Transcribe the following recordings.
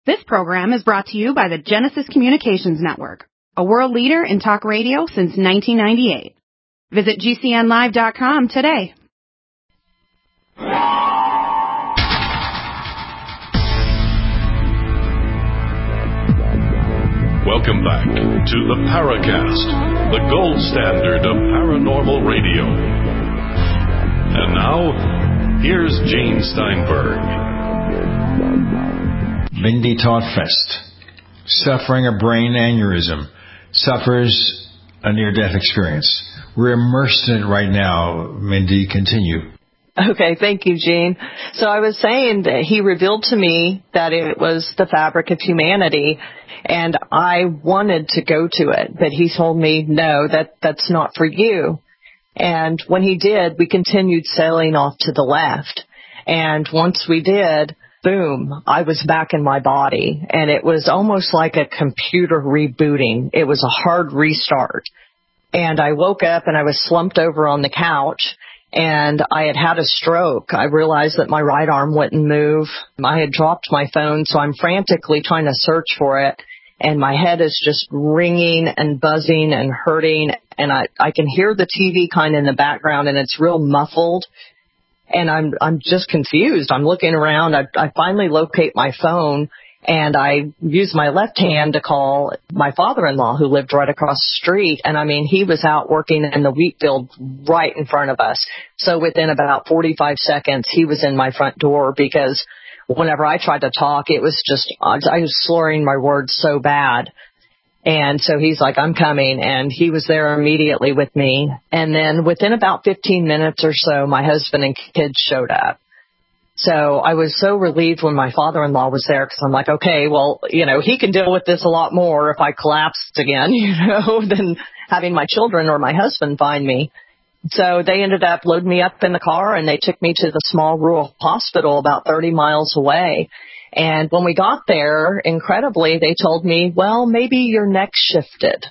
This program is brought to you by the Genesis Communications Network, a world leader in talk radio since 1998. Visit GCNlive.com today. Welcome back to the Paracast, the gold standard of paranormal radio. And now, here's Gene Steinberg. Mindy Tautfest, suffering a brain aneurysm, suffers a near-death experience. We're immersed in it right now. Mindy, continue. Okay, thank you, Gene. So I was saying that he revealed to me that it was the fabric of humanity, and I wanted to go to it, but he told me, no, that's not for you. And when he did, we continued sailing off to the left. And once we did, boom, I was back in my body, and it was almost like a computer rebooting. It was a hard restart. And I woke up and I was slumped over on the couch, and I had a stroke. I realized that my right arm wouldn't move. I had dropped my phone, so I'm frantically trying to search for it, and my head is just ringing and buzzing and hurting, and I can hear the TV kind of in the background, and it's real muffled. And I'm just confused. I'm looking around. I finally locate my phone, and I use my left hand to call my father-in-law, who lived right across the street. And, I mean, he was out working in the wheat field right in front of us. So within about 45 seconds, he was in my front door, because whenever I tried to talk, it was just, I was slurring my words so bad. And so he's like, I'm coming. And he was there immediately with me. And then within about 15 minutes or so, my husband and kids showed up. So I was so relieved when my father-in-law was there, because I'm like, okay, well, he can deal with this a lot more if I collapsed again, than having my children or my husband find me. So they ended up loading me up in the car, and they took me to the small rural hospital about 30 miles away. And when we got there, incredibly, they told me, well, maybe your neck shifted.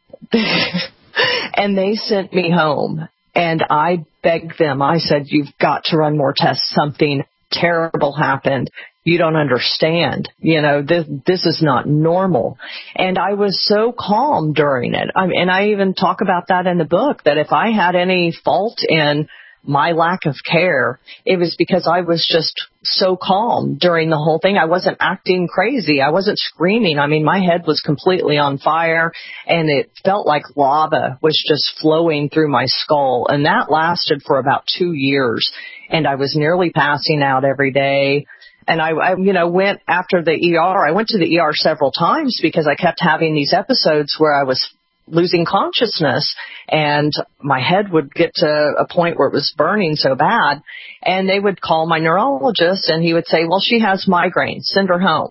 And they sent me home. And I begged them. I said, you've got to run more tests. Something terrible happened. You don't understand. This is not normal. And I was so calm during it. And I even talk about that in the book, that if I had any fault in my lack of care, it was because I was just so calm during the whole thing. I wasn't acting crazy. I wasn't screaming. I mean, my head was completely on fire, and it felt like lava was just flowing through my skull. And that lasted for about 2 years. And I was nearly passing out every day. And I went after the ER. I went to the ER several times, because I kept having these episodes where I was losing consciousness, and my head would get to a point where it was burning so bad. And they would call my neurologist, and he would say, well, she has migraines, send her home.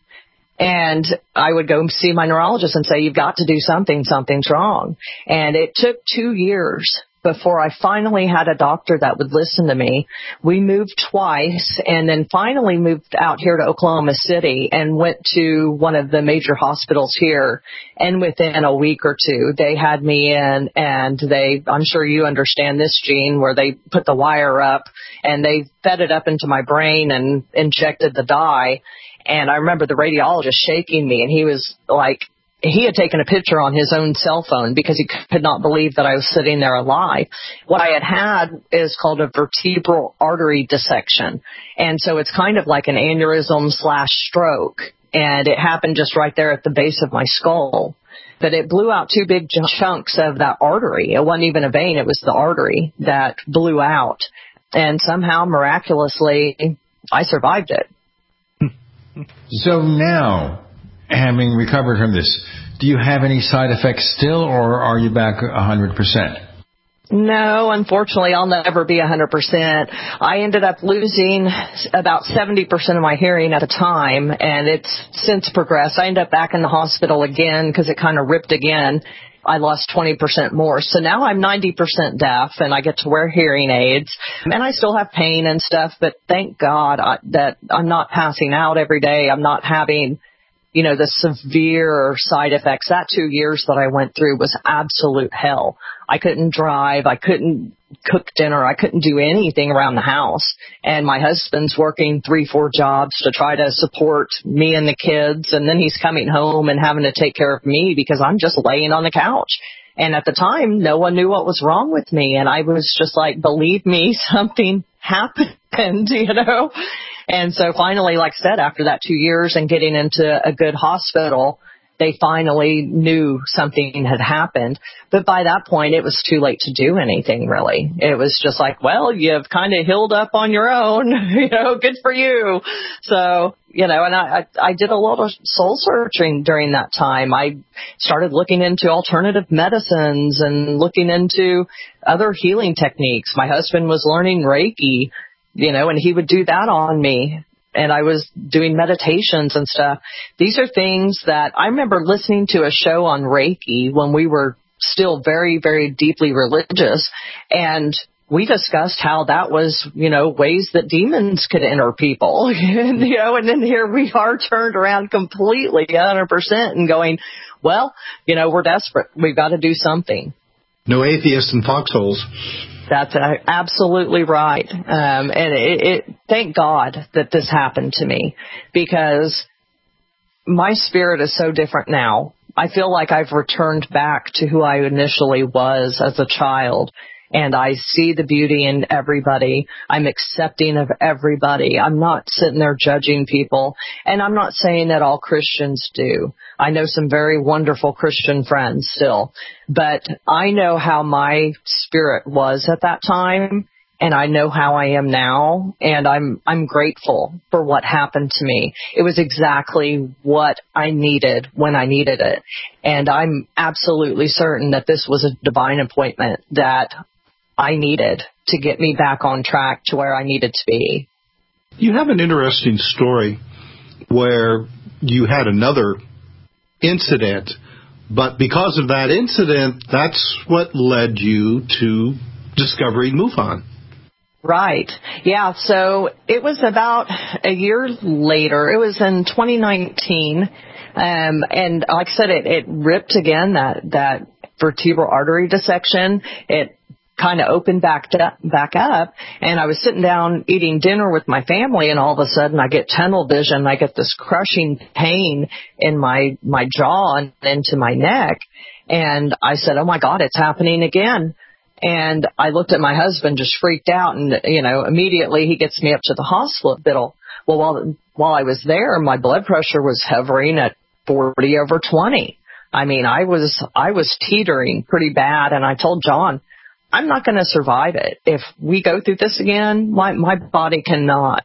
And I would go see my neurologist and say, you've got to do something, something's wrong. And it took 2 years before I finally had a doctor that would listen to me. We moved twice, and then finally moved out here to Oklahoma City and went to one of the major hospitals here. And within a week or two, they had me in, and I'm sure you understand this, Gene, where they put the wire up and they fed it up into my brain and injected the dye. And I remember the radiologist shaking me, and he was like, he had taken a picture on his own cell phone, because he could not believe that I was sitting there alive. What I had is called a vertebral artery dissection. And so it's kind of like an aneurysm / stroke. And it happened just right there at the base of my skull. But it blew out 2 big chunks of that artery. It wasn't even a vein. It was the artery that blew out. And somehow, miraculously, I survived it. So now, having recovered from this, do you have any side effects still, or are you back 100%? No, unfortunately, I'll never be 100%. I ended up losing about 70% of my hearing at the time, and it's since progressed. I ended up back in the hospital again because it kind of ripped again. I lost 20% more. So now I'm 90% deaf, and I get to wear hearing aids. And I still have pain and stuff, but thank God that I'm not passing out every day. I'm not having the severe side effects. That 2 years that I went through was absolute hell. I couldn't drive. I couldn't cook dinner. I couldn't do anything around the house. And my husband's working 3-4 jobs to try to support me and the kids. And then he's coming home and having to take care of me because I'm just laying on the couch. And at the time, no one knew what was wrong with me. And I was just like, believe me, something happened, you know. And so finally, like I said, after that 2 years and getting into a good hospital, they finally knew something had happened. But by that point, it was too late to do anything, really. It was just like, well, you've kind of healed up on your own, you know, good for you. So, you know, and I did a lot of soul searching during that time. I started looking into alternative medicines and looking into other healing techniques. My husband was learning Reiki, you know, and he would do that on me. And I was doing meditations and stuff. These are things that I remember listening to a show on Reiki when we were still very, very deeply religious. And we discussed how that was, you know, ways that demons could enter people. And, you know, and then here we are turned around completely 100% and going, well, you know, we're desperate. We've got to do something. No atheists in foxholes. That's absolutely right. And thank God that this happened to me, because my spirit is so different now. I feel like I've returned back to who I initially was as a child. And I see the beauty in everybody. I'm accepting of everybody. I'm not sitting there judging people. And I'm not saying that all Christians do. I know some very wonderful Christian friends still. But I know how my spirit was at that time. And I know how I am now. And I'm grateful for what happened to me. It was exactly what I needed when I needed it. And I'm absolutely certain that this was a divine appointment that I needed to get me back on track to where I needed to be. You have an interesting story where you had another incident, but because of that incident, that's what led you to discovering MUFON. Right. Yeah. So it was about a year later. It was in 2019. And like I said, it ripped again, that vertebral artery dissection. It kind of opened back up, and I was sitting down eating dinner with my family, and all of a sudden I get tunnel vision. I get this crushing pain in my jaw and into my neck, and I said, oh my God, it's happening again. And I looked at my husband, just freaked out, and, you know, immediately he gets me up to the hospital. Well, while I was there, my blood pressure was hovering at 40/20. I mean, I was teetering pretty bad, and I told John, I'm not going to survive it. If we go through this again, my body cannot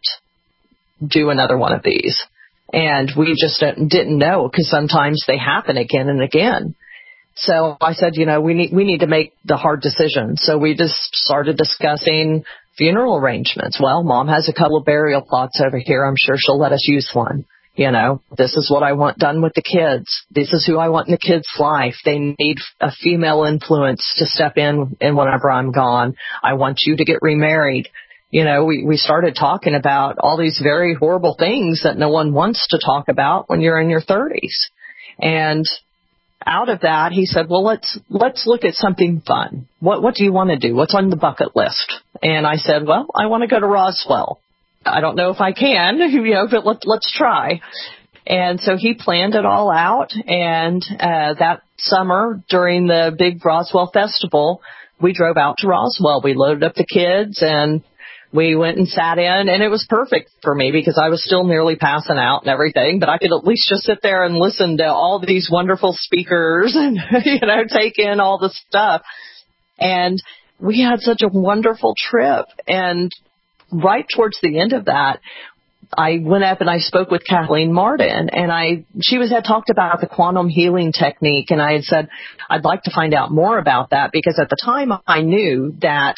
do another one of these. And we just didn't know, because sometimes they happen again and again. So I said, you know, we need to make the hard decision. So we just started discussing funeral arrangements. Well, Mom has a couple of burial plots over here. I'm sure she'll let us use one. You know, this is what I want done with the kids. This is who I want in the kids' life. They need a female influence to step in whenever I'm gone. I want you to get remarried. You know, we started talking about all these very horrible things that no one wants to talk about when you're in your 30s. And out of that, he said, well, let's look at something fun. What do you want to do? What's on the bucket list? And I said, well, I want to go to Roswell. I don't know if I can, you know, but let's try. And so he planned it all out. And that summer during the big Roswell festival, we drove out to Roswell. We loaded up the kids and we went and sat in, and it was perfect for me because I was still nearly passing out and everything, but I could at least just sit there and listen to all these wonderful speakers and, you know, take in all the stuff. And we had such a wonderful trip. And right towards the end of that, I went up and I spoke with Kathleen Martin, and she had talked about the quantum healing technique, and I had said, I'd like to find out more about that, because at the time I knew that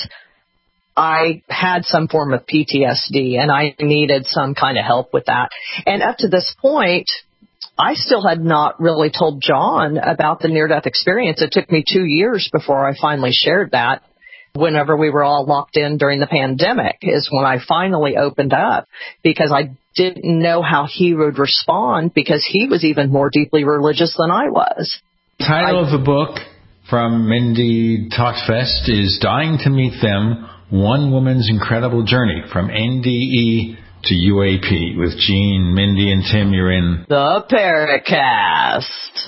I had some form of PTSD and I needed some kind of help with that. And up to this point, I still had not really told John about the near-death experience. It took me 2 years before I finally shared that. Whenever we were all locked in during the pandemic is when I finally opened up, because I didn't know how he would respond, because he was even more deeply religious than I was. Title of the book from Mindy Talkfest is Dying to Meet Them, One Woman's Incredible Journey from NDE to UAP with Gene, Mindy, and Tim. You're in The Paracast.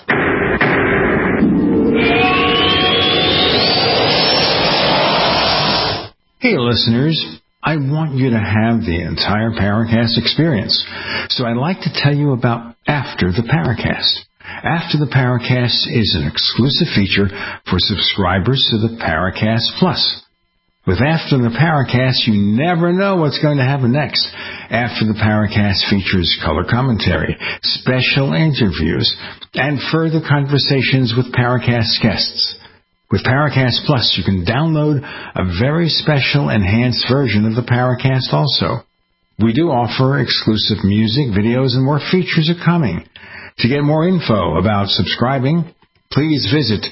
Hey, listeners. I want you to have the entire Paracast experience. So I'd like to tell you about After the Paracast. After the Paracast is an exclusive feature for subscribers to the Paracast Plus. With After the Paracast, you never know what's going to happen next. After the Paracast features color commentary, special interviews, and further conversations with Paracast guests. With Paracast Plus, you can download a very special enhanced version of the Paracast also. We do offer exclusive music, videos, and more features are coming. To get more info about subscribing, please visit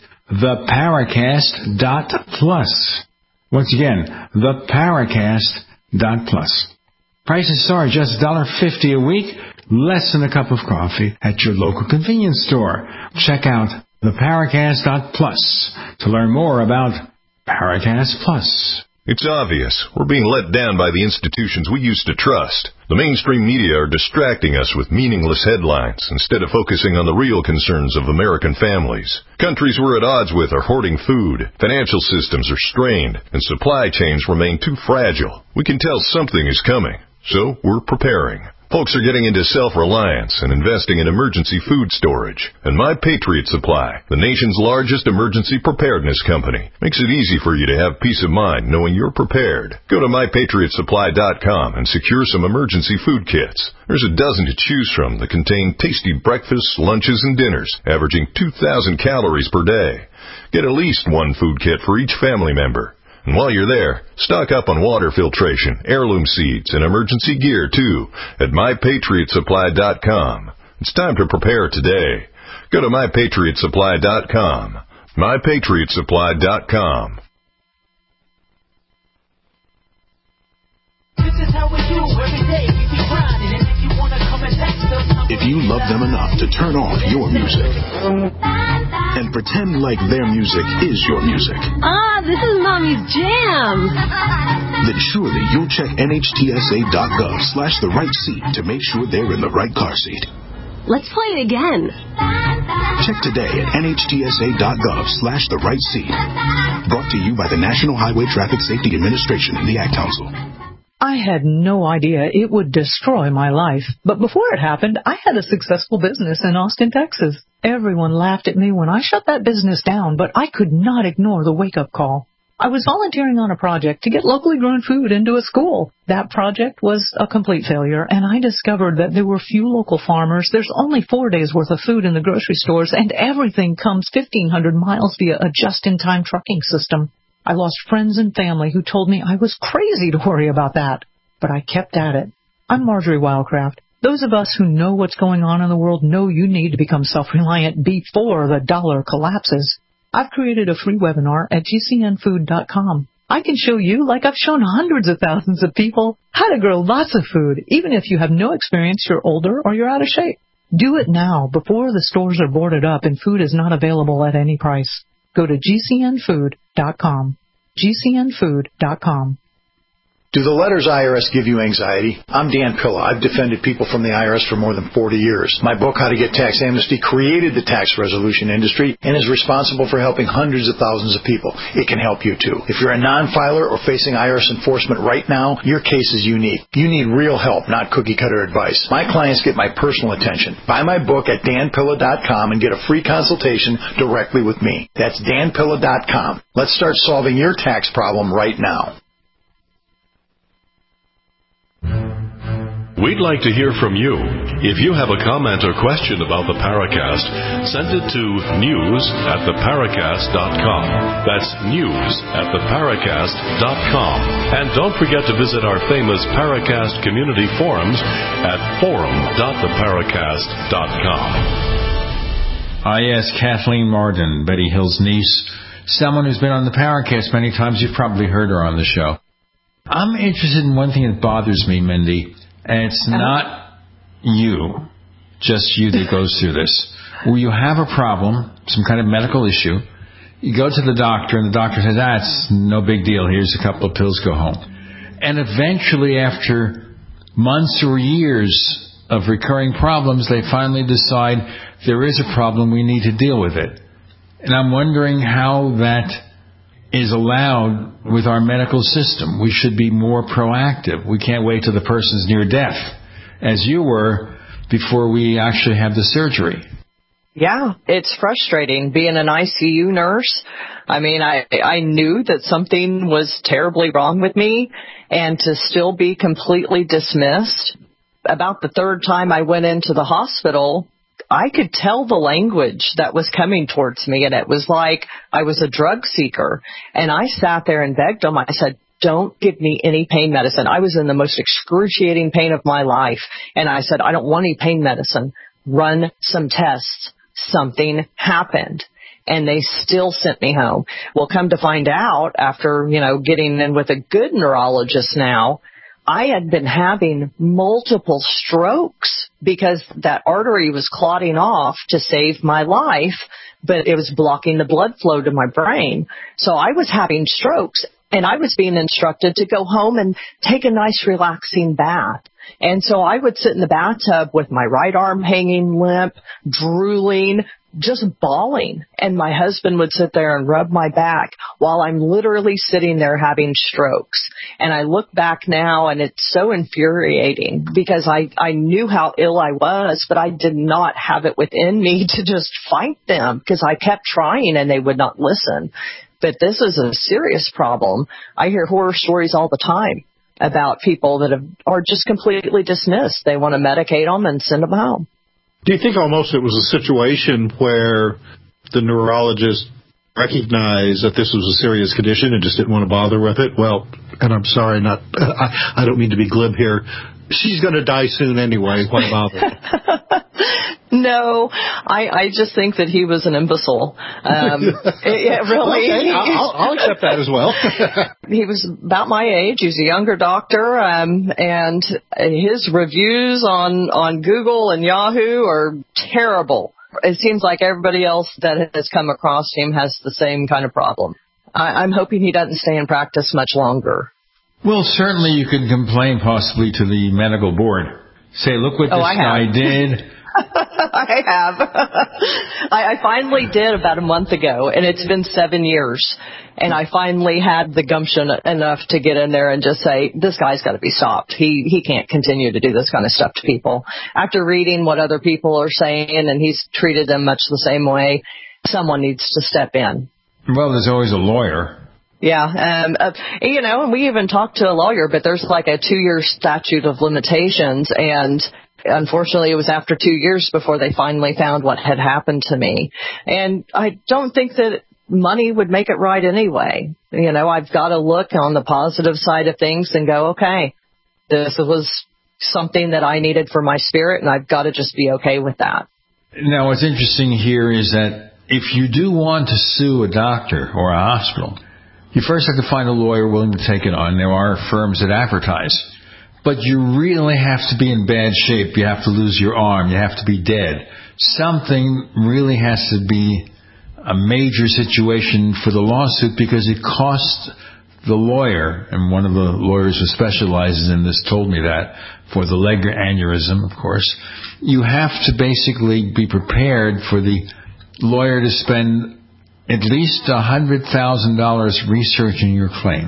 theparacast.plus. Once again, theparacast.plus. Prices are just $1.50 a week, less than a cup of coffee at your local convenience store. Check out theparacast.plus to learn more about Paracast Plus. It's obvious. We're being let down by the institutions we used to trust. The mainstream media are distracting us with meaningless headlines instead of focusing on the real concerns of American families. Countries we're at odds with are hoarding food, financial systems are strained, and supply chains remain too fragile. We can tell something is coming, so we're preparing. Folks are getting into self-reliance and investing in emergency food storage. And My Patriot Supply, the nation's largest emergency preparedness company, makes it easy for you to have peace of mind knowing you're prepared. Go to MyPatriotSupply.com and secure some emergency food kits. There's a dozen to choose from that contain tasty breakfasts, lunches, and dinners, averaging 2,000 calories per day. Get at least one food kit for each family member. And while you're there, stock up on water filtration, heirloom seeds, and emergency gear, too, at MyPatriotSupply.com. It's time to prepare today. Go to MyPatriotSupply.com. MyPatriotSupply.com. This is how we do every day. We be grinding, and if you want to come and text us, if you love them enough to turn off your music and pretend like their music is your music. This is Mommy's jam. Then surely you'll check NHTSA.gov/the right seat to make sure they're in the right car seat. Let's play it again. Check today at NHTSA.gov/the right seat. Brought to you by the National Highway Traffic Safety Administration and the Ad Council. I had no idea it would destroy my life. But before it happened, I had a successful business in Austin, Texas. Everyone laughed at me when I shut that business down, but I could not ignore the wake-up call. I was volunteering on a project to get locally grown food into a school. That project was a complete failure, and I discovered that there were few local farmers. There's only 4 days' worth of food in the grocery stores, and everything comes 1,500 miles via a just-in-time trucking system. I lost friends and family who told me I was crazy to worry about that. But I kept at it. I'm Marjorie Wildcraft. Those of us who know what's going on in the world know you need to become self-reliant before the dollar collapses. I've created a free webinar at GCNfood.com. I can show you, like I've shown hundreds of thousands of people, how to grow lots of food, even if you have no experience, you're older, or you're out of shape. Do it now, before the stores are boarded up and food is not available at any price. Go to GCNfood.com. GCNfood.com. Do the letters IRS give you anxiety? I'm Dan Pilla. I've defended people from the IRS for more than 40 years. My book, How to Get Tax Amnesty, created the tax resolution industry and is responsible for helping hundreds of thousands of people. It can help you, too. If you're a non-filer or facing IRS enforcement right now, your case is unique. You need real help, not cookie-cutter advice. My clients get my personal attention. Buy my book at danpilla.com and get a free consultation directly with me. That's danpilla.com. Let's start solving your tax problem right now. We'd like to hear from you. If you have a comment or question about the Paracast, send it to news@theparacast.com. That's news@theparacast.com. And don't forget to visit our famous Paracast community forums at forum.theparacast.com. Yes, Kathleen Marden, Betty Hill's niece, someone who's been on the Paracast many times. You've probably heard her on the show. I'm interested in one thing that bothers me, Mindy, and it's not you, just you that goes through this. Where you have a problem, some kind of medical issue, You go to the doctor, and the doctor says, it's no big deal. Here's a couple of pills, go home. And eventually, after months or years of recurring problems, they finally decide there is a problem, we need to deal with it. And I'm wondering how that is allowed with our medical system. We should be more proactive. We can't wait till the person's near death, as you were, before we actually have the surgery. Yeah, it's frustrating being an ICU nurse. I mean, I knew that something was terribly wrong with me, and to still be completely dismissed. About the third time I went into the hospital, I could tell the language that was coming towards me, and it was like I was a drug seeker. And I sat there and begged them. I said, don't give me any pain medicine. I was in the most excruciating pain of my life. And I said, I don't want any pain medicine. Run some tests. Something happened. And they still sent me home. Well, come to find out, after, getting in with a good neurologist now, I had been having multiple strokes because that artery was clotting off to save my life, but it was blocking the blood flow to my brain. So I was having strokes, and I was being instructed to go home and take a nice relaxing bath. And so I would sit in the bathtub with my right arm hanging limp, drooling, just bawling. And my husband would sit there and rub my back while I'm literally sitting there having strokes. And I look back now, and it's so infuriating because I knew how ill I was, but I did not have it within me to just fight them because I kept trying and they would not listen. But this is a serious problem. I hear horror stories all the time about people that are just completely dismissed. They want to medicate them and send them home. Do you think almost it was a situation where the neurologist recognized that this was a serious condition and just didn't want to bother with it? Well, and I'm sorry, I don't mean to be glib here. She's going to die soon anyway. Why bother? No, I just think that he was an imbecile. Really. Okay, I'll accept that as well. He was about my age. He was a younger doctor, and his reviews on Google and Yahoo are terrible. It seems like everybody else that has come across him has the same kind of problem. I'm hoping he doesn't stay in practice much longer. Well, certainly you can complain possibly to the medical board. Say, look what this guy did. I have. I finally did about a month ago, and it's been 7 years. And I finally had the gumption enough to get in there and just say, this guy's got to be stopped. He can't continue to do this kind of stuff to people. After reading what other people are saying, and he's treated them much the same way, someone needs to step in. Well, there's always a lawyer. Yeah, and we even talked to a lawyer, but there's like a 2-year statute of limitations, and unfortunately it was after 2 years before they finally found what had happened to me. And I don't think that money would make it right anyway. I've got to look on the positive side of things and go, okay, this was something that I needed for my spirit, and I've got to just be okay with that. Now, what's interesting here is that if you do want to sue a doctor or a hospital, you first have to find a lawyer willing to take it on. There are firms that advertise. But you really have to be in bad shape. You have to lose your arm. You have to be dead. Something really has to be a major situation for the lawsuit because it costs the lawyer, and one of the lawyers who specializes in this told me that, for the leg aneurysm, of course, you have to basically be prepared for the lawyer to spend at least $100,000 researching your claim.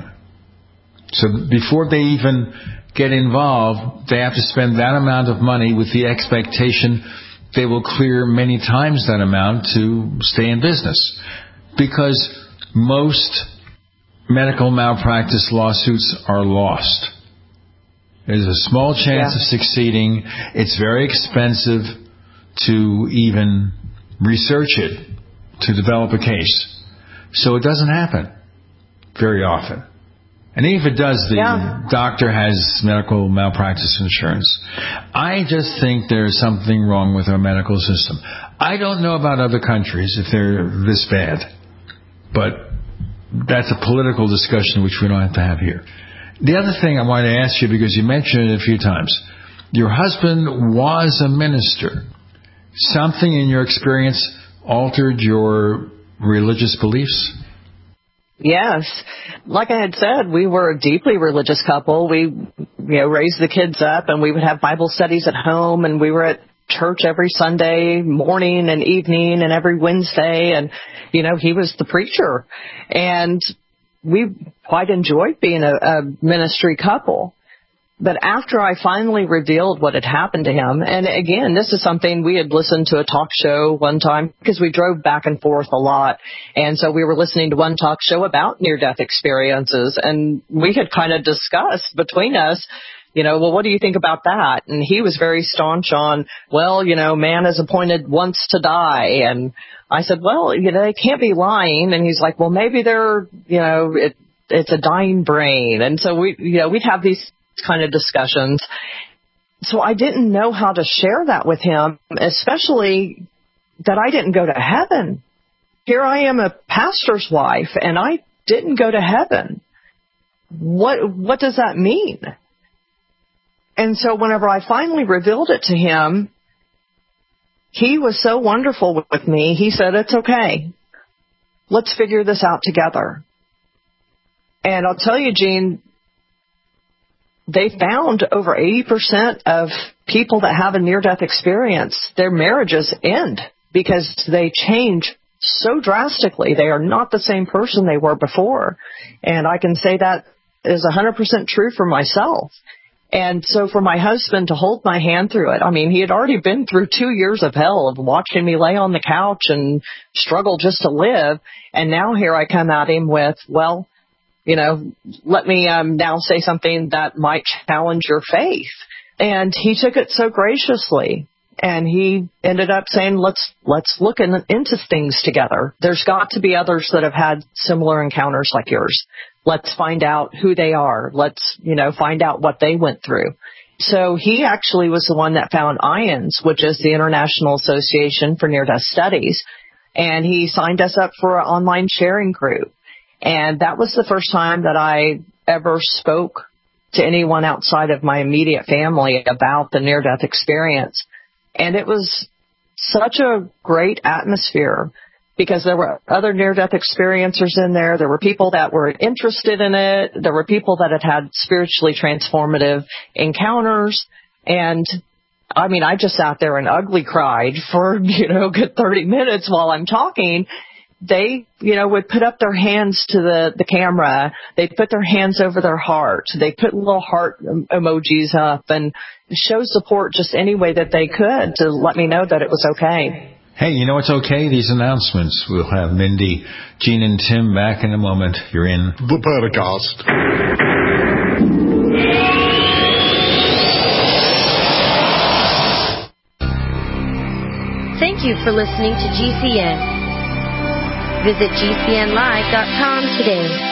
So before they even get involved, they have to spend that amount of money with the expectation they will clear many times that amount to stay in business. Because most medical malpractice lawsuits are lost. There's a small chance of succeeding. It's very expensive to even research it, to develop a case. So it doesn't happen very often. And even if it does, the doctor has medical malpractice insurance. I just think there's something wrong with our medical system. I don't know about other countries if they're this bad, but that's a political discussion which we don't have to have here. The other thing I want to ask you, because you mentioned it a few times, your husband was a minister. Something in your experience altered your religious beliefs? Yes. Like I had said, we were a deeply religious couple. We, raised the kids up, and we would have Bible studies at home, and we were at church every Sunday morning and evening and every Wednesday. And, he was the preacher. And we quite enjoyed being a ministry couple. But after I finally revealed what had happened to him, and again, this is something we had listened to a talk show one time because we drove back and forth a lot. And so we were listening to one talk show about near-death experiences, and we had kind of discussed between us, well, what do you think about that? And he was very staunch on, well, man is appointed once to die. And I said, well, they can't be lying. And he's like, well, maybe they're, it's a dying brain. And so we'd have these kind of discussions. So I didn't know how to share that with him, especially that I didn't go to heaven. Here I am, a pastor's wife, and I didn't go to heaven. What does that mean? And so whenever I finally revealed it to him, he was so wonderful with me. He said, it's okay. Let's figure this out together. And I'll tell you, Gene, they found over 80% of people that have a near-death experience, their marriages end because they change so drastically. They are not the same person they were before. And I can say that is 100% true for myself. And so for my husband to hold my hand through it, he had already been through 2 years of hell of watching me lay on the couch and struggle just to live. And now here I come at him with, well, let me now say something that might challenge your faith. And he took it so graciously. And he ended up saying, let's look into things together. There's got to be others that have had similar encounters like yours. Let's find out who they are. Let's, find out what they went through. So he actually was the one that found IANDS, which is the International Association for Near-Death Studies. And he signed us up for an online sharing group. And that was the first time that I ever spoke to anyone outside of my immediate family about the near-death experience. And it was such a great atmosphere because there were other near-death experiencers in there. There were people that were interested in it. There were people that had spiritually transformative encounters. And I just sat there and ugly cried for, a good 30 minutes while I'm talking. They, would put up their hands to the camera. They'd put their hands over their heart. They put little heart emojis up and show support just any way that they could to let me know that it was okay. Hey, it's okay? These announcements. We'll have Mindy, Gene, and Tim back in a moment. You're in the Paracast. Thank you for listening to GCN. Visit GCNlive.com today.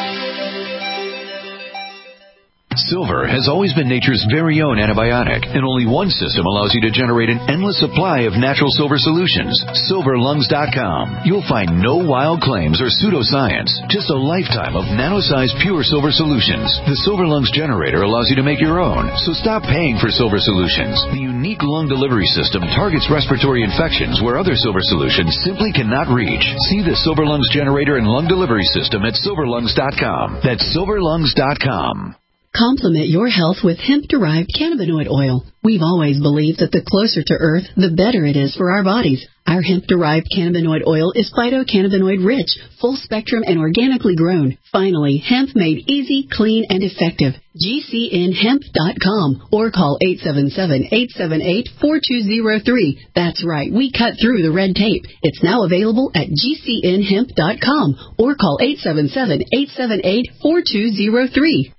Silver has always been nature's very own antibiotic, and only one system allows you to generate an endless supply of natural silver solutions. SilverLungs.com. You'll find no wild claims or pseudoscience, just a lifetime of nano-sized pure silver solutions. The Silver Lungs generator allows you to make your own, so stop paying for silver solutions. The unique lung delivery system targets respiratory infections where other silver solutions simply cannot reach. See the Silver Lungs generator and lung delivery system at SilverLungs.com. That's SilverLungs.com. Complement your health with hemp-derived cannabinoid oil. We've always believed that the closer to Earth, the better it is for our bodies. Our hemp-derived cannabinoid oil is phytocannabinoid-rich, full-spectrum, and organically grown. Finally, hemp made easy, clean, and effective. GCNhemp.com or call 877-878-4203. That's right, we cut through the red tape. It's now available at GCNhemp.com or call 877-878-4203.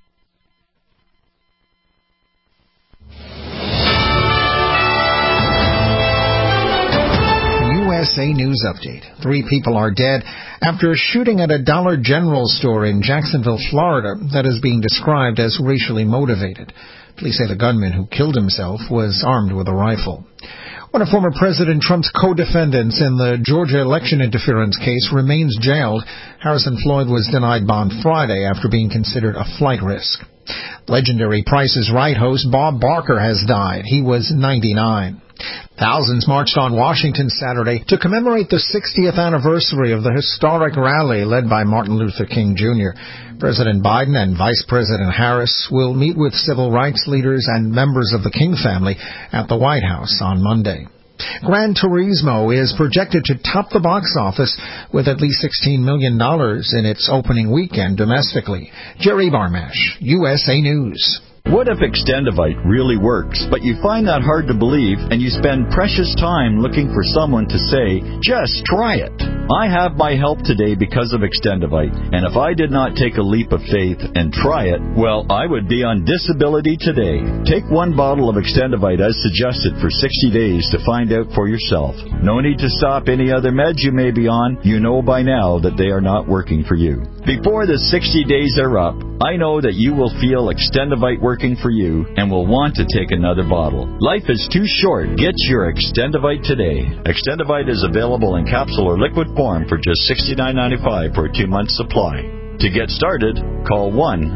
USA News Update. 3 people are dead after a shooting at a Dollar General store in Jacksonville, Florida, that is being described as racially motivated. Police say the gunman who killed himself was armed with a rifle. One of former President Trump's co-defendants in the Georgia election interference case remains jailed. Harrison Floyd was denied bond Friday after being considered a flight risk. Legendary Price is Right host Bob Barker has died. He was 99. Thousands marched on Washington Saturday to commemorate the 60th anniversary of the historic rally led by Martin Luther King Jr. President Biden and Vice President Harris will meet with civil rights leaders and members of the King family at the White House on Monday. Gran Turismo is projected to top the box office with at least $16 million in its opening weekend domestically. Jerry Barmash, USA News. What if Extendivite really works, but you find that hard to believe and you spend precious time looking for someone to say, just try it? I have my help today because of Extendivite, and if I did not take a leap of faith and try it, well, I would be on disability today. Take one bottle of Extendivite as suggested for 60 days to find out for yourself. No need to stop any other meds you may be on. You know by now that they are not working for you. Before the 60 days are up, I know that you will feel Extendivite working for you and will want to take another bottle. Life is too short. Get your Extendivite today. Extendivite is available in capsule or liquid form for just $69.95 for a 2-month supply. To get started, call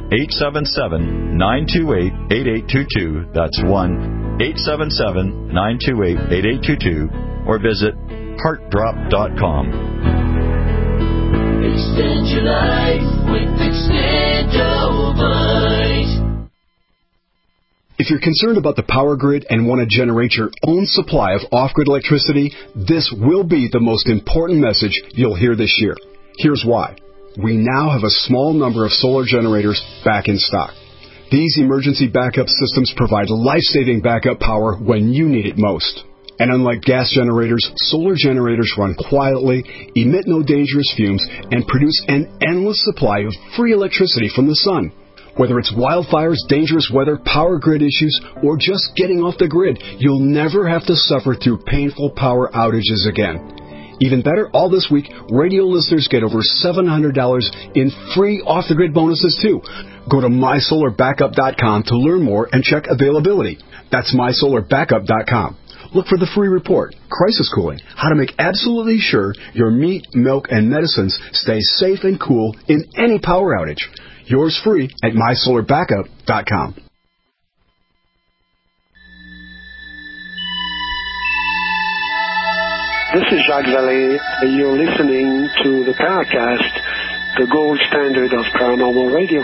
1-877-928-8822. That's 1-877-928-8822 or visit heartdrop.com. Extend your life with Extendivite. If you're concerned about the power grid and want to generate your own supply of off-grid electricity, this will be the most important message you'll hear this year. Here's why. We now have a small number of solar generators back in stock. These emergency backup systems provide life-saving backup power when you need it most. And unlike gas generators, solar generators run quietly, emit no dangerous fumes, and produce an endless supply of free electricity from the sun. Whether it's wildfires, dangerous weather, power grid issues, or just getting off the grid, you'll never have to suffer through painful power outages again. Even better, all this week, radio listeners get over $700 in free off-the-grid bonuses, too. Go to mysolarbackup.com to learn more and check availability. That's mysolarbackup.com. Look for the free report, Crisis Cooling, how to make absolutely sure your meat, milk, and medicines stay safe and cool in any power outage. Yours free at mysolarbackup.com. This is Jacques Vallée. You're listening to the Paracast, the gold standard of paranormal radio.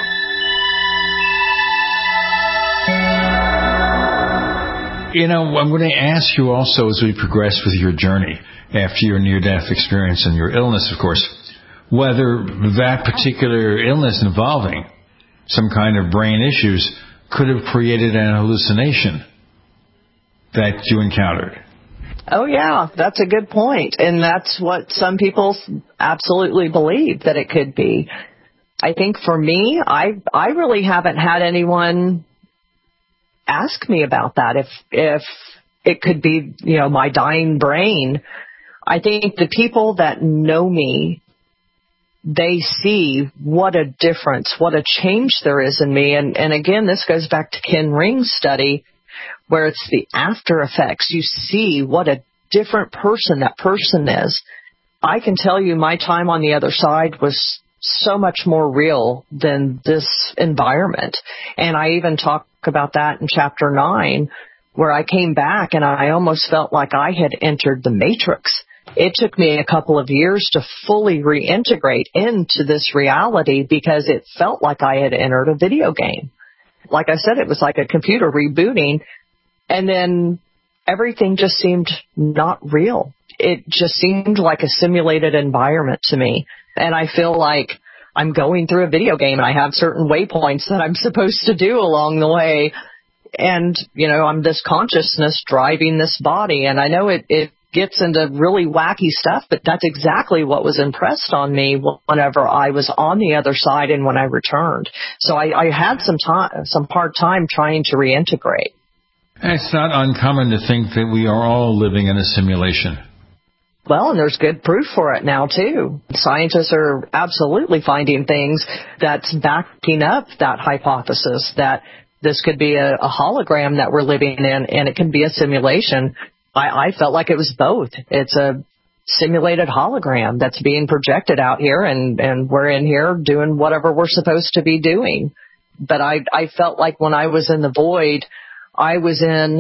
You know, I'm going to ask you also as we progress with your journey after your near-death experience and your illness, of course, whether that particular illness involving some kind of brain issues could have created an hallucination that you encountered. Oh, yeah, that's a good point. And that's what some people absolutely believe that it could be. I think for me, I really haven't had anyone ask me about that. If it could be, you know, my dying brain. I think the people that know me, they see what a difference, what a change there is in me. And again, this goes back to Ken Ring's study, where it's the after effects. You see what a different person that person is. I can tell you my time on the other side was so much more real than this environment. And I even talk about that in Chapter 9, where I came back and I almost felt like I had entered the Matrix. It took me a couple of years to fully reintegrate into this reality because it felt like I had entered a video game. Like I said, it was like a computer rebooting, and then everything just seemed not real. It just seemed like a simulated environment to me. And I feel like I'm going through a video game and I have certain waypoints that I'm supposed to do along the way. And, you know, I'm this consciousness driving this body. And I know it gets into really wacky stuff, but that's exactly what was impressed on me whenever I was on the other side and when I returned. So I had some hard time trying to reintegrate. It's not uncommon to think that we are all living in a simulation. Well, and there's good proof for it now, too. Scientists are absolutely finding things that's backing up that hypothesis that this could be a hologram that we're living in, and it can be a simulation. I felt like it was both. It's a simulated hologram that's being projected out here, and we're in here doing whatever we're supposed to be doing. But I felt like when I was in the void, I was in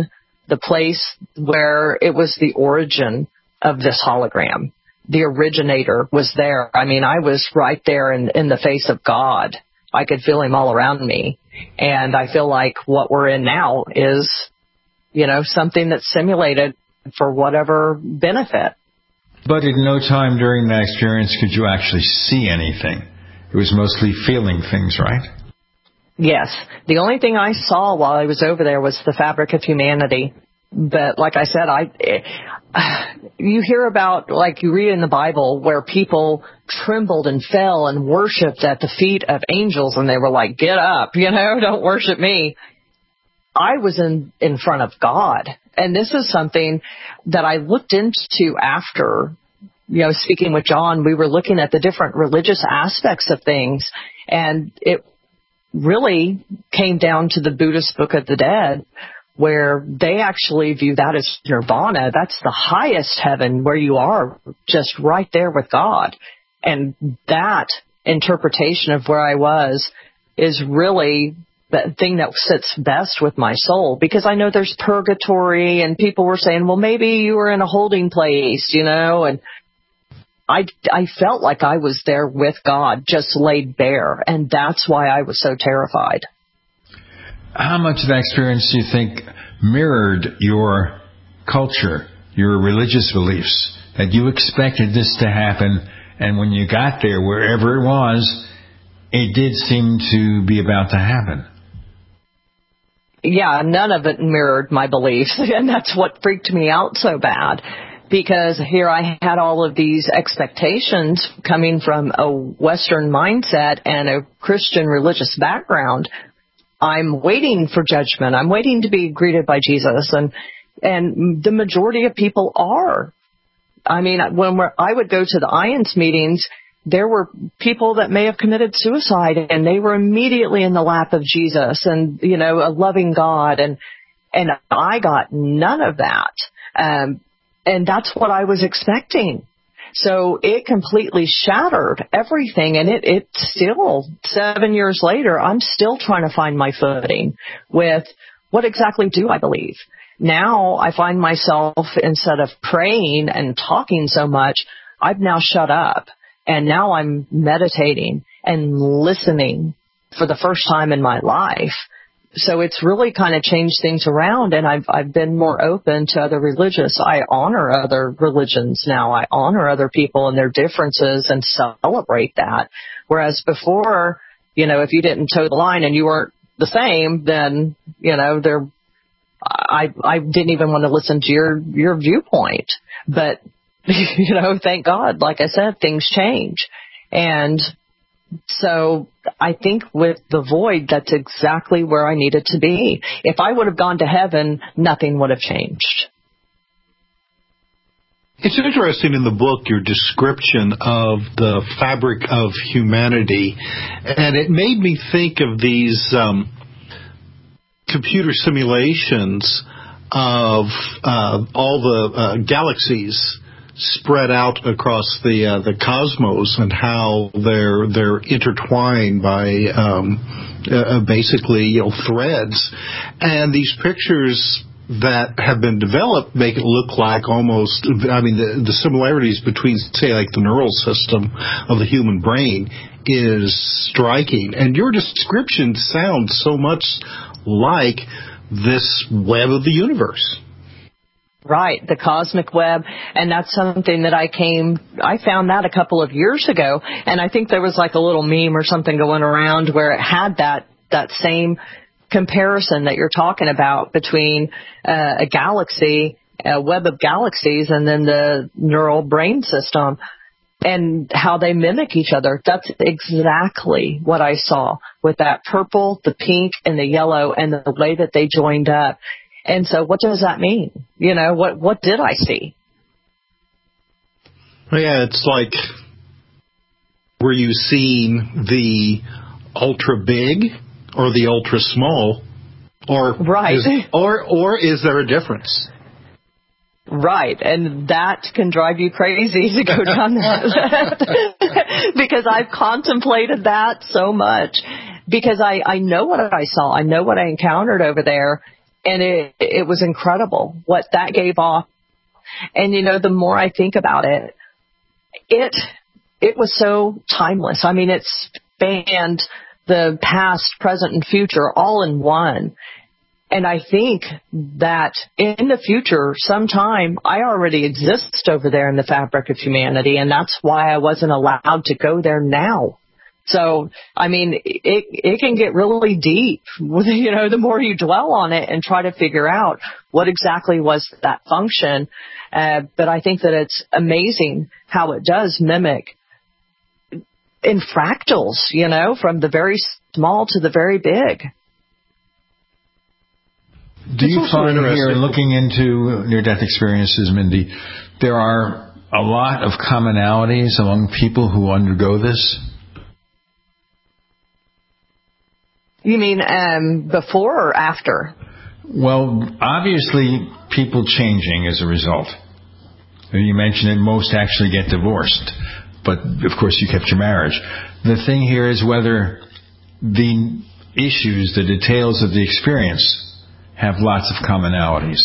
the place where it was the origin of this hologram. The originator was there. I mean, I was right there in the face of God. I could feel him all around me. And I feel like what we're in now is, something that's simulated for whatever benefit. But at no time during that experience could you actually see anything. It was mostly feeling things, right? Yes. The only thing I saw while I was over there was the fabric of humanity. But like I said, you hear about, like you read in the Bible, where people trembled and fell and worshipped at the feet of angels, and they were like, get up, don't worship me. I was in front of God. And this is something that I looked into after, speaking with John. We were looking at the different religious aspects of things, and it really came down to the Buddhist Book of the Dead, where they actually view that as nirvana. That's the highest heaven, where you are just right there with God. And that interpretation of where I was is really the thing that sits best with my soul, because I know there's purgatory, and people were saying, well, maybe you were in a holding place, and I felt like I was there with God, just laid bare, and that's why I was so terrified. How much of that experience do you think mirrored your culture, your religious beliefs, that you expected this to happen, and when you got there, wherever it was, it did seem to be about to happen? Yeah, none of it mirrored my beliefs, and that's what freaked me out so bad, because here I had all of these expectations coming from a Western mindset and a Christian religious background. I'm waiting for judgment. I'm waiting to be greeted by Jesus, and the majority of people are. I mean, when I would go to the IONS meetings, there were people that may have committed suicide, and they were immediately in the lap of Jesus and, a loving God. And I got none of that. And that's what I was expecting. So it completely shattered everything. And it still, 7 years later, I'm still trying to find my footing with what exactly do I believe? Now I find myself, instead of praying and talking so much, I've now shut up. And now I'm meditating and listening for the first time in my life. So it's really kind of changed things around, and I've been more open to other religions. I honor other religions now. I honor other people and their differences and celebrate that. Whereas before, if you didn't toe the line and you weren't the same, then, I didn't even want to listen to your viewpoint. But thank God, like I said, things change. And so I think with the void, that's exactly where I needed to be. If I would have gone to heaven, nothing would have changed. It's interesting in the book, your description of the fabric of humanity, and it made me think of these computer simulations of all the galaxies spread out across the cosmos, and how they're intertwined by basically threads. And these pictures that have been developed make it look like almost, the similarities between, say, like the neural system of the human brain is striking. And your description sounds so much like this web of the universe. Right, the cosmic web, and that's something that I found that a couple of years ago, and I think there was like a little meme or something going around where it had that same comparison that you're talking about between a galaxy, a web of galaxies, and then the neural brain system, and how they mimic each other. That's exactly what I saw with that purple, the pink, and the yellow, and the way that they joined up. And so what does that mean? What did I see? Well, yeah, it's like, were you seeing the ultra big or the ultra small? Or right. Or is there a difference? Right, and that can drive you crazy to go down that. Because I've contemplated that so much. Because I know what I saw. I know what I encountered over there. And it was incredible what that gave off. And, the more I think about it, it was so timeless. I mean, it spanned the past, present, and future all in one. And I think that in the future, sometime, I already exist over there in the fabric of humanity, and that's why I wasn't allowed to go there now. So, I mean, it can get really deep, the more you dwell on it and try to figure out what exactly was that function. But I think that it's amazing how it does mimic in fractals, from the very small to the very big. Do you find here, looking into near-death experiences, Mindy, there are a lot of commonalities among people who undergo this? You mean before or after? Well, obviously, people changing as a result. You mentioned that most actually get divorced, but of course you kept your marriage. The thing here is whether the issues, the details of the experience, have lots of commonalities.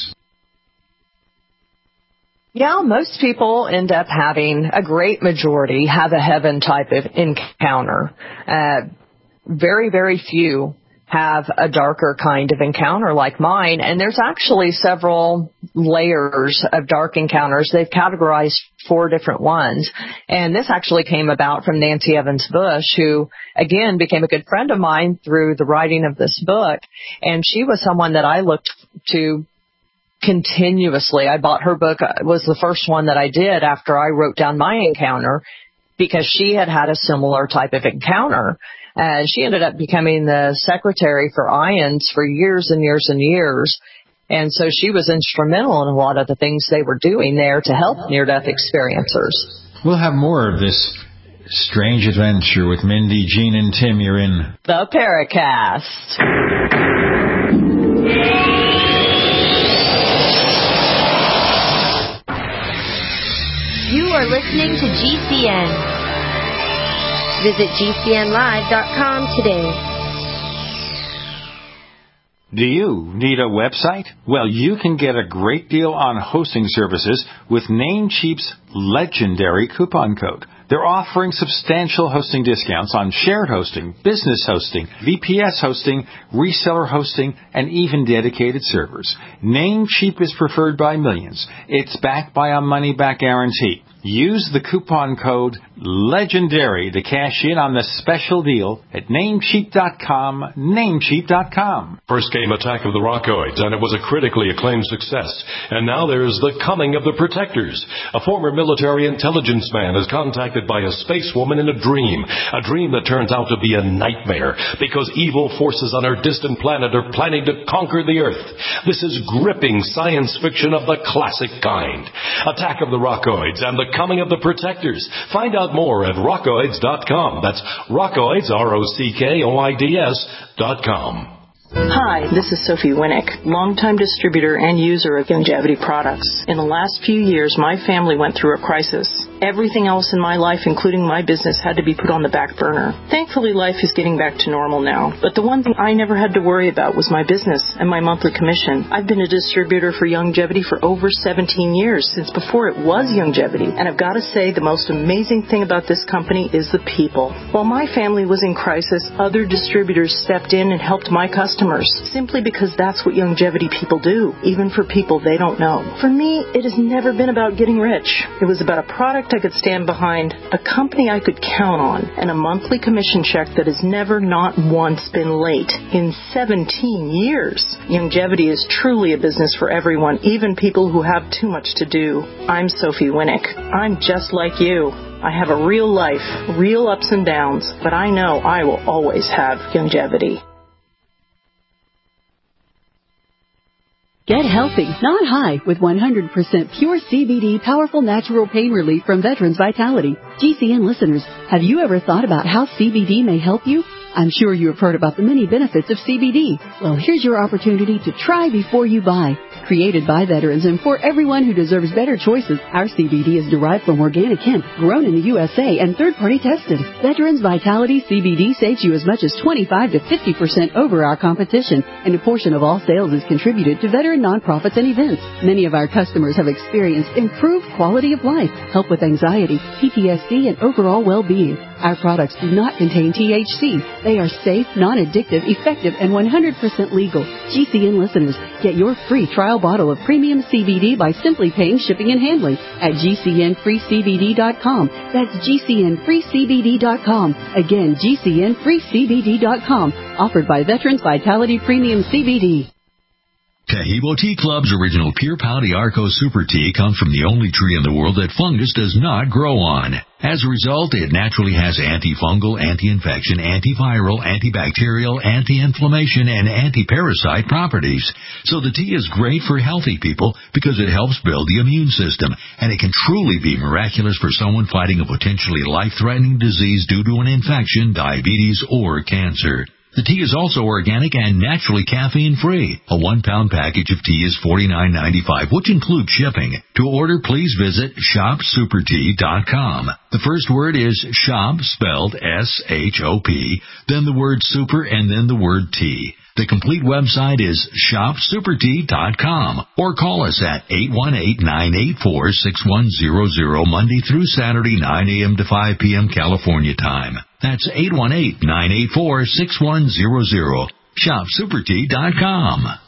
Yeah, most people end up having, a great majority have a heaven type of encounter. Very, very few have a darker kind of encounter like mine. And there's actually several layers of dark encounters. They've categorized 4 different ones. And this actually came about from Nancy Evans Bush, who, again, became a good friend of mine through the writing of this book. And she was someone that I looked to continuously. I bought her book. It was the first one that I did after I wrote down my encounter, because she had had a similar type of encounter. She ended up becoming the secretary for IONS for years and years and years. And so she was instrumental in a lot of the things they were doing there to help near-death experiencers. We'll have more of this strange adventure with Mindy, Gene, and Tim. You're in the Paracast. You are listening to GCN. Visit GCNlive.com today. Do you need a website? Well, you can get a great deal on hosting services with Namecheap's legendary coupon code. They're offering substantial hosting discounts on shared hosting, business hosting, VPS hosting, reseller hosting, and even dedicated servers. Namecheap is preferred by millions. It's backed by a money-back guarantee. Use the coupon code LEGENDARY to cash in on the special deal at Namecheap.com, Namecheap.com. First came Attack of the Rockoids, and it was a critically acclaimed success. And now there's The Coming of the Protectors. A former military intelligence man is contacted by a space woman in a dream that turns out to be a nightmare because evil forces on our distant planet are planning to conquer the Earth. This is gripping science fiction of the classic kind. Attack of the Rockoids and The Coming of the Protectors. Find out more at rockoids.com. That's Rockoids, ROCKOIDS.com. Hi, this is Sophie Winnick, longtime distributor and user of Youngevity products. In the last few years, my family went through a crisis. Everything else in my life, including my business, had to be put on the back burner. Thankfully, life is getting back to normal now. But the one thing I never had to worry about was my business and my monthly commission. I've been a distributor for Youngevity for over 17 years, since before it was Youngevity. And I've got to say, the most amazing thing about this company is the people. While my family was in crisis, other distributors stepped in and helped my customers, simply because that's what Youngevity people do, even for people they don't know. For me, it has never been about getting rich. It was about a product I could stand behind, a company I could count on, and a monthly commission check that has never not once been late in 17 years. Youngevity is truly a business for everyone, even people who have too much to do. I'm Sophie Winnick. I'm just like you. I have a real life, real ups and downs, but I know I will always have Youngevity. Get healthy, not high, with 100% pure CBD powerful natural pain relief from Veterans Vitality. GCN listeners, have you ever thought about how CBD may help you? I'm sure you have heard about the many benefits of CBD. Well, here's your opportunity to try before you buy. Created by veterans and for everyone who deserves better choices, our CBD is derived from organic hemp, grown in the USA and third-party tested. Veterans Vitality CBD saves you as much as 25 to 50% over our competition, and a portion of all sales is contributed to veteran nonprofits and events. Many of our customers have experienced improved quality of life, help with anxiety, PTSD, and overall well-being. Our products do not contain THC. They are safe, non-addictive, effective, and 100% legal. GCN listeners, get your free trial bottle of premium CBD by simply paying shipping and handling at GCNFreeCBD.com. That's GCNFreeCBD.com. Again, GCNFreeCBD.com. Offered by Veterans Vitality Premium CBD. Tahibo Tea Club's original Pure Pau d'Arco Super Tea comes from the only tree in the world that fungus does not grow on. As a result, it naturally has antifungal, anti-infection, antiviral, antibacterial, anti-inflammation, and anti-parasite properties. So the tea is great for healthy people because it helps build the immune system, and it can truly be miraculous for someone fighting a potentially life-threatening disease due to an infection, diabetes, or cancer. The tea is also organic and naturally caffeine-free. A 1-pound package of tea is $49.95, which includes shipping. To order, please visit shopsupertea.com. The first word is shop, spelled S-H-O-P, then the word super, and then the word tea. The complete website is shopsupertea.com, or call us at 818-984-6100 Monday through Saturday, 9 a.m. to 5 p.m. California time. That's 818-984-6100. shopsupertea.com.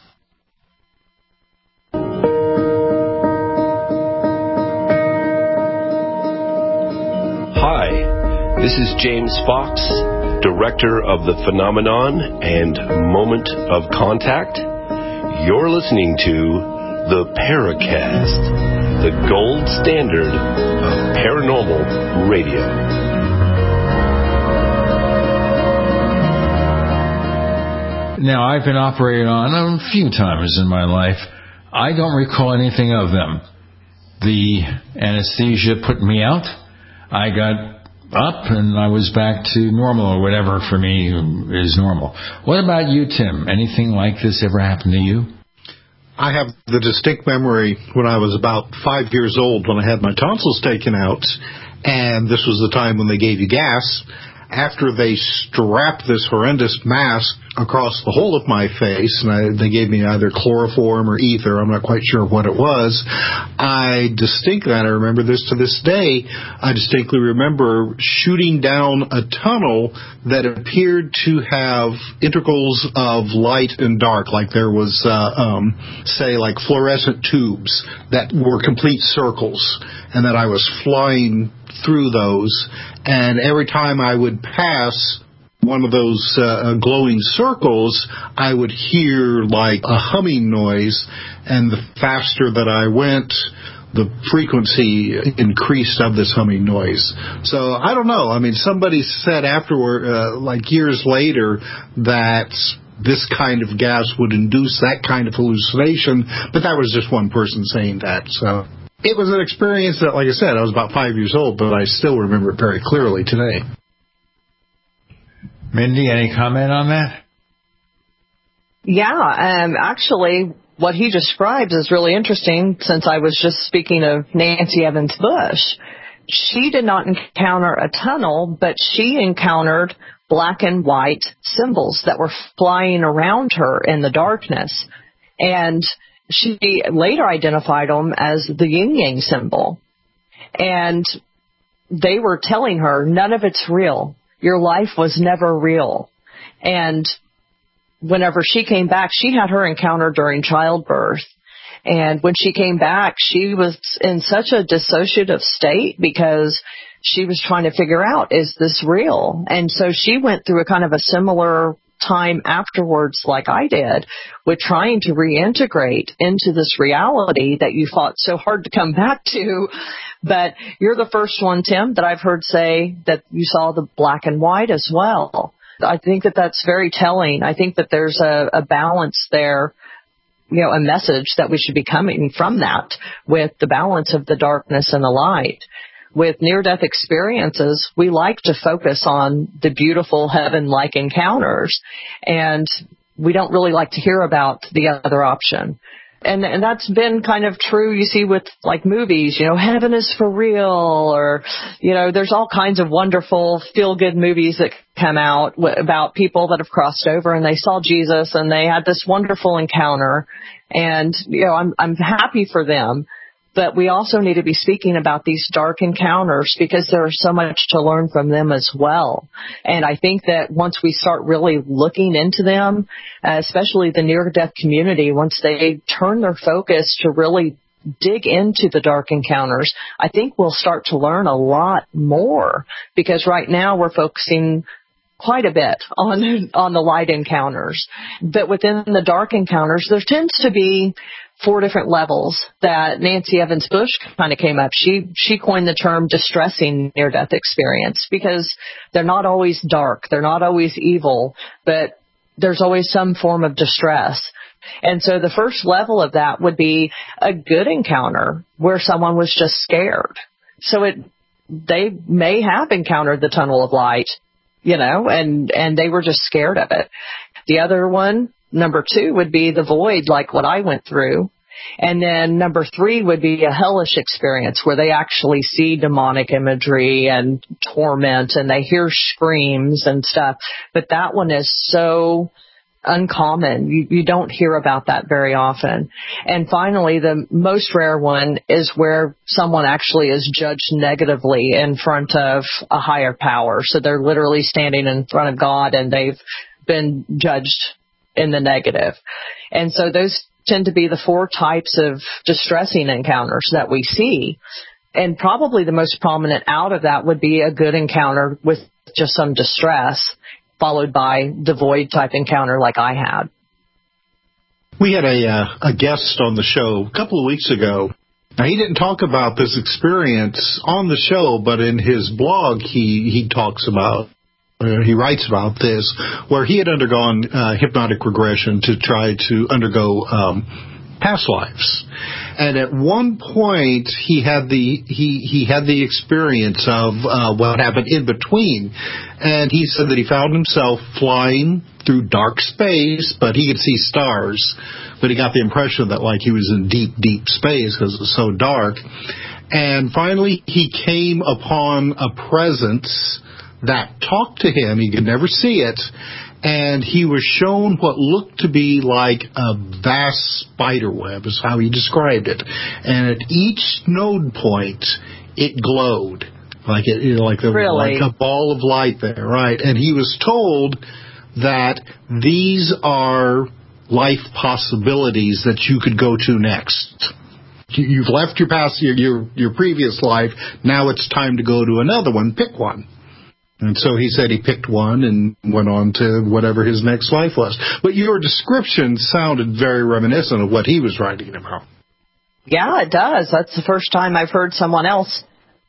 Hi, this is James Fox, Director of the Phenomenon and Moment of Contact. You're listening to the Paracast, the gold standard of paranormal radio. Now, I've been operated on a few times in my life. I don't recall anything of them. The anesthesia put me out. I got up and I was back to normal, or whatever for me is normal. What about you, Tim? Anything like this ever happened to you? I have the distinct memory when I was about 5 years old when I had my tonsils taken out, and this was the time when they gave you gas. After they strapped this horrendous mask across the whole of my face, and they gave me either chloroform or ether, I'm not quite sure what it was, I remember this to this day, I distinctly remember shooting down a tunnel that appeared to have integrals of light and dark, like there was, say, like fluorescent tubes that were complete circles, and that I was flying through those, and every time I would pass one of those glowing circles, I would hear like a humming noise, and the faster that I went, the frequency increased of this humming noise. So I don't know. I mean, somebody said afterward, like years later, that this kind of gas would induce that kind of hallucination, but that was just one person saying that. So it was an experience that, like I said, I was about 5 years old, but I still remember it very clearly today. Mindy, any comment on that? Yeah, actually, what he describes is really interesting, since I was just speaking of Nancy Evans Bush. She did not encounter a tunnel, but she encountered black and white symbols that were flying around her in the darkness. And she later identified them as the yin-yang symbol. And they were telling her, none of it's real. Your life was never real. And whenever she came back, she had her encounter during childbirth. And when she came back, she was in such a dissociative state because she was trying to figure out, is this real? And so she went through a kind of a similar time afterwards, like I did, with trying to reintegrate into this reality that you fought so hard to come back to. But you're the first one, Tim, that I've heard say that you saw the black and white as well. I think that that's very telling. I think that there's a balance there, you know, a message that we should be coming from that, with the balance of the darkness and the light. With near-death experiences, we like to focus on the beautiful heaven-like encounters, and we don't really like to hear about the other option. And that's been kind of true, you see, with like movies, heaven is for real, or, there's all kinds of wonderful feel-good movies that come out about people that have crossed over and they saw Jesus and they had this wonderful encounter. And, I'm happy for them. But we also need to be speaking about these dark encounters because there is so much to learn from them as well. And I think that once we start really looking into them, especially the near-death community, once they turn their focus to really dig into the dark encounters, I think we'll start to learn a lot more, because right now we're focusing quite a bit on the light encounters. But within the dark encounters, there tends to be 4 different levels that Nancy Evans Bush kind of came up. She coined the term distressing near-death experience, because they're not always dark, they're not always evil, but there's always some form of distress. And so the first level of that would be a good encounter where someone was just scared. So they may have encountered the tunnel of light, and they were just scared of it. The other one, number 2, would be the void, like what I went through. And then number 3 would be a hellish experience where they actually see demonic imagery and torment and they hear screams and stuff. But that one is so uncommon. You don't hear about that very often. And finally, the most rare one is where someone actually is judged negatively in front of a higher power. So they're literally standing in front of God and they've been judged in the negative. And so those tend to be the 4 types of distressing encounters that we see. And probably the most prominent out of that would be a good encounter with just some distress, followed by the void type encounter like I had. We had a guest on the show a couple of weeks ago. Now, he didn't talk about this experience on the show, but in his blog he talks about, he writes about this, where he had undergone hypnotic regression to try to undergo past lives. And at one point, he had the experience of what happened in between. And he said that he found himself flying through dark space, but he could see stars. But he got the impression that like he was in deep, deep space because it was so dark. And finally, he came upon a presence that talked to him. He could never see it. And he was shown what looked to be like a vast spider web, is how he described it. And at each node point, it glowed like a ball of light there, right? And he was told that these are life possibilities that you could go to next. You've left your past, your previous life. Now it's time to go to another one. Pick one. And so he said he picked one and went on to whatever his next life was. But your description sounded very reminiscent of what he was writing about. Yeah, it does. That's the first time I've heard someone else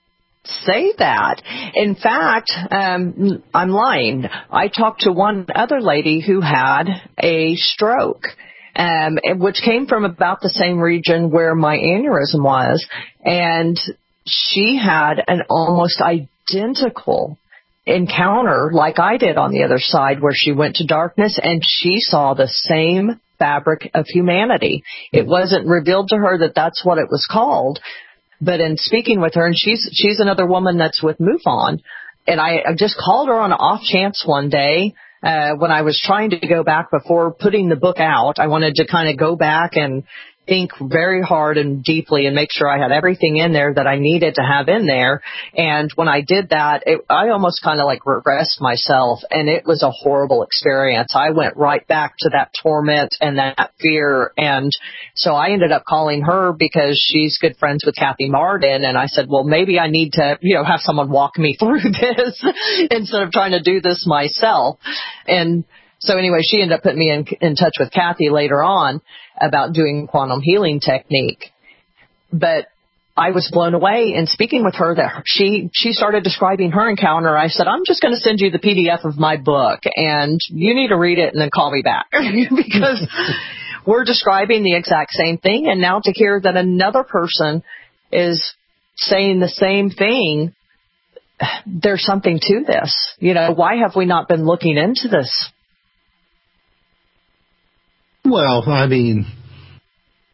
say that. In fact, I'm lying. I talked to one other lady who had a stroke, which came from about the same region where my aneurysm was. And she had an almost identical encounter like I did on the other side, where she went to darkness and she saw the same fabric of humanity. It wasn't revealed to her that that's what it was called, but in speaking with her, and she's another woman that's with MUFON, and I just called her on an off chance one day when I was trying to go back before putting the book out. I wanted to kind of go back and think very hard and deeply and make sure I had everything in there that I needed to have in there. And when I did that, I almost kind of like regressed myself, and it was a horrible experience. I went right back to that torment and that fear. And so I ended up calling her because she's good friends with Kathy Martin. And I said, well, maybe I need to, have someone walk me through this instead of trying to do this myself. And so anyway, she ended up putting me in touch with Kathy later on about doing quantum healing technique. But I was blown away in speaking with her that she started describing her encounter. I said, I'm just going to send you the PDF of my book, and you need to read it and then call me back because we're describing the exact same thing. And now to hear that another person is saying the same thing, there's something to this. Why have we not been looking into this? Well, I mean,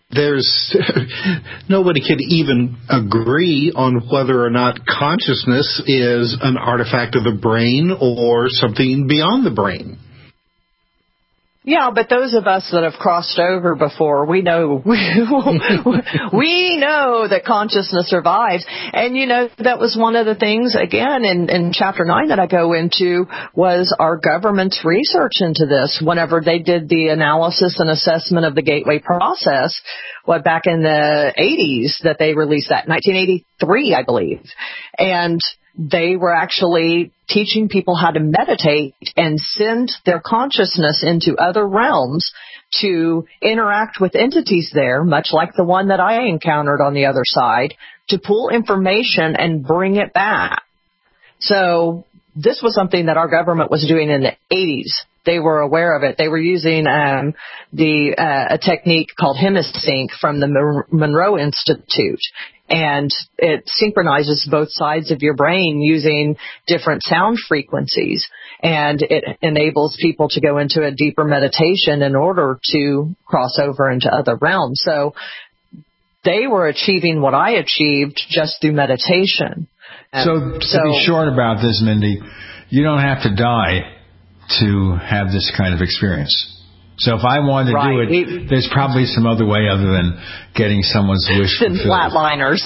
there's nobody could even agree on whether or not consciousness is an artifact of the brain or something beyond the brain. Yeah, but those of us that have crossed over before, we know we know that consciousness survives. And, that was one of the things, again, in Chapter 9 that I go into was our government's research into this. Whenever they did the analysis and assessment of the Gateway process, back in the 80s that they released that, 1983, I believe. And they were actually teaching people how to meditate and send their consciousness into other realms to interact with entities there, much like the one that I encountered on the other side, to pull information and bring it back. So this was something that our government was doing in the 80s. They were aware of it. They were using a technique called Hemisync from the Monroe Institute. And it synchronizes both sides of your brain using different sound frequencies. And it enables people to go into a deeper meditation in order to cross over into other realms. So they were achieving what I achieved just through meditation. So to be short about this, Mindy, you don't have to die to have this kind of experience. So if I wanted to do it, there's probably some other way other than getting someone's wish fulfilled. Flatliners.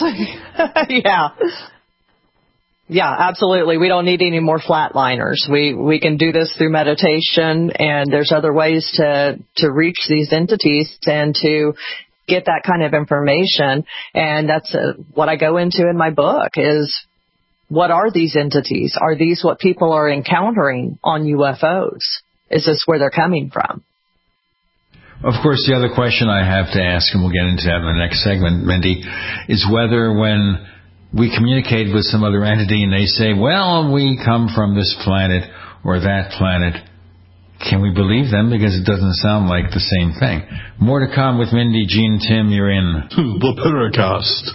Yeah, absolutely. We don't need any more flatliners. We can do this through meditation, and there's other ways to reach these entities and to get that kind of information. And that's what I go into in my book is, what are these entities? Are these what people are encountering on UFOs? Is this where they're coming from? Of course, the other question I have to ask, and we'll get into that in the next segment, Mindy, is whether when we communicate with some other entity and they say, well, we come from this planet or that planet, can we believe them? Because it doesn't sound like the same thing. More to come with Mindy, Gene, Tim. You're in the Paracast.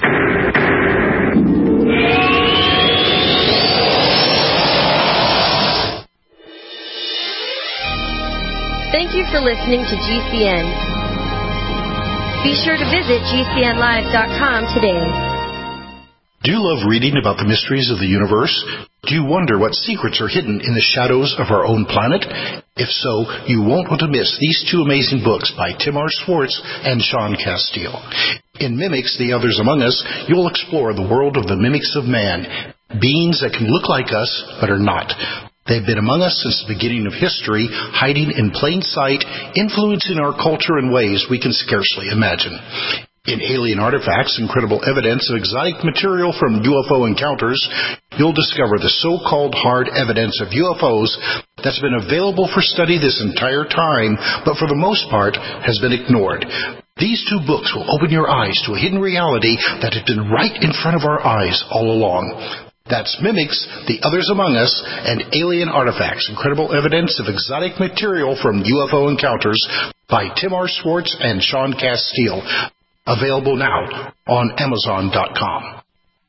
Thank you for listening to GCN. Be sure to visit GCNlive.com today. Do you love reading about the mysteries of the universe? Do you wonder what secrets are hidden in the shadows of our own planet? If so, you won't want to miss these two amazing books by Tim R. Schwartz and Sean Castile. In Mimics, The Others Among Us, you'll explore the world of the mimics of man, beings that can look like us but are not. They've been among us since the beginning of history, hiding in plain sight, influencing our culture in ways we can scarcely imagine. In Alien Artifacts, Incredible Evidence of Exotic Material from UFO Encounters, you'll discover the so-called hard evidence of UFOs that's been available for study this entire time, but for the most part has been ignored. These two books will open your eyes to a hidden reality that has been right in front of our eyes all along. That's Mimics, The Others Among Us, and Alien Artifacts, Incredible Evidence of Exotic Material from UFO Encounters by Tim R. Schwartz and Sean Castile. Available now on Amazon.com.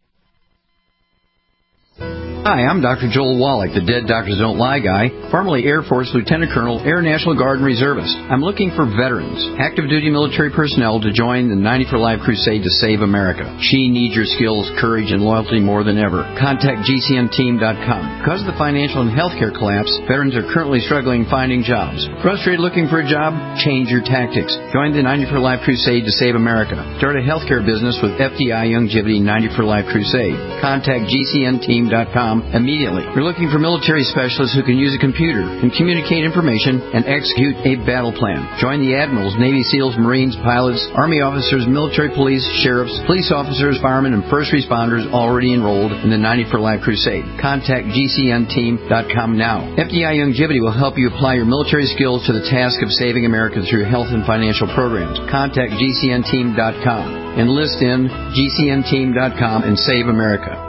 Hi, I'm Dr. Joel Wallach, the Dead Doctors Don't Lie guy, formerly Air Force Lieutenant Colonel, Air National Guard and Reservist. I'm looking for veterans, active duty military personnel to join the 90 for Life crusade to save America. She needs your skills, courage, and loyalty more than ever. Contact GCNteam.com. Because of the financial and healthcare collapse, veterans are currently struggling finding jobs. Frustrated looking for a job? Change your tactics. Join the 90 for Life crusade to save America. Start a healthcare business with FDI Longevity 90 for Life crusade. Contact GCNteam.com immediately. We're looking for military specialists who can use a computer and communicate information and execute a battle plan. Join the admirals, Navy SEALs, Marines, pilots, Army officers, military police, sheriffs, police officers, firemen, and first responders already enrolled in the 90 for Life crusade. Contact GCNteam.com now. FDI Longevity will help you apply your military skills to the task of saving America through health and financial programs. Contact GCNteam.com. Enlist in GCNteam.com and save America.